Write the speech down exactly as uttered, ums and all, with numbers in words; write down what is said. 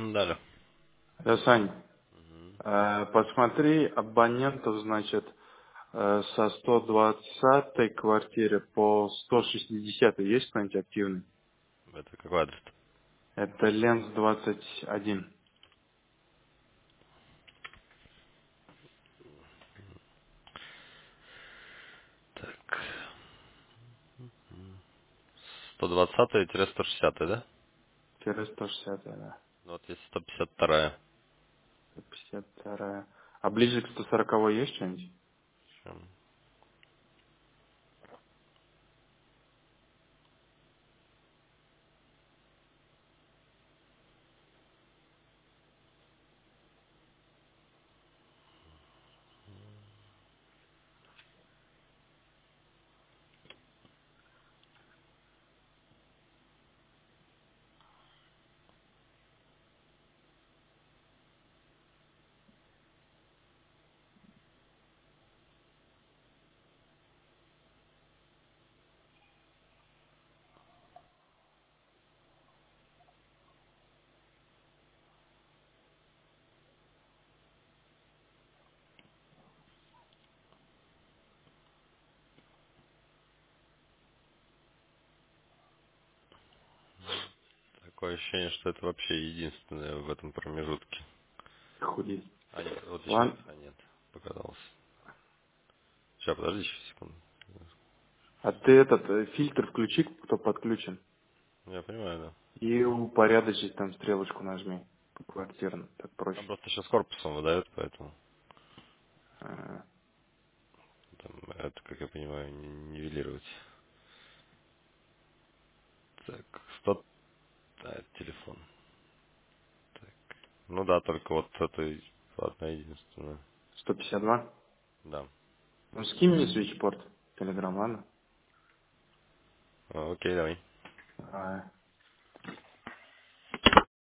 Далее. Да, Сань, Мгм. э, посмотри абонентов, значит, э, со сто двадцатой квартиры по сто шестидесятой есть кто-нибудь активный? Это какой адрес? Это Ленс двадцать один. Так. сто двадцать-сто шестьдесят, да? Тире сто шестидесятая, да. Ну, вот есть сто пятьдесят два. сто пятьдесят вторая. А ближе к сто сороковой есть что-нибудь? Чем? Такое ощущение, что это вообще единственное в этом промежутке. Худеть. А нет, вот еще... Ладно. А нет, показалось. Сейчас, подожди еще секунду. А ты этот э, фильтр включи, кто подключен. Я понимаю, да. И упорядочить там стрелочку нажми. По квартирам. Так Там проще. просто сейчас корпусом выдает, поэтому А, там это, как я понимаю, не- нивелировать. Так, сто... Да, это телефон. Так. Ну да, только вот это и одна единственная. сто пятьдесят два. Да. Ну скинь мне свечпорт. Телеграм, ладно? А, окей, давай. А,